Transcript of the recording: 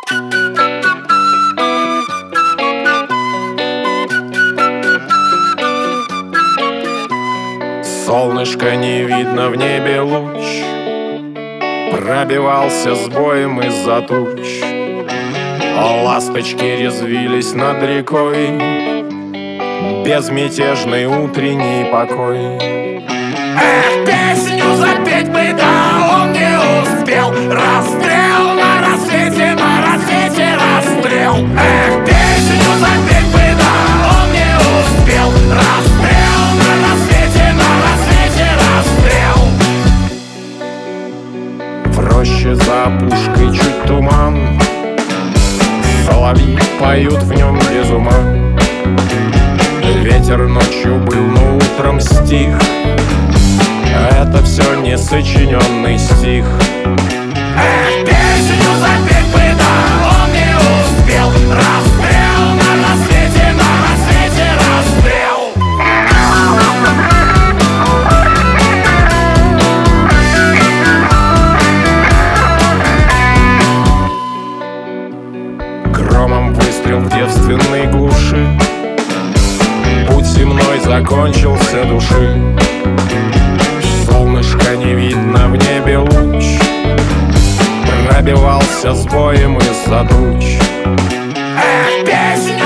Солнышко не видно, в небе луч пробивался с боем из-за туч. Ласточки резвились над рекой, безмятежный утренний покой. Эх, песню запеть бы, да он не успел. Расстрел на рассвете, расстрел. Эх, песню запеть бы, да он не успел. Расстрел на рассвете, расстрел. В роще за опушкой чуть туман, соловьи поют в нем без ума. Ветер ночью был, но утром стих. Это все не сочиненный стих. Эх, песню запеть бы, да он не успел. Расстрел на рассвете, расстрел. Громом выстрел в девственной глуши, путь земной закончился души. Солнышко не видно, в небе луч пробивался с боем из-за туч. Эх, песня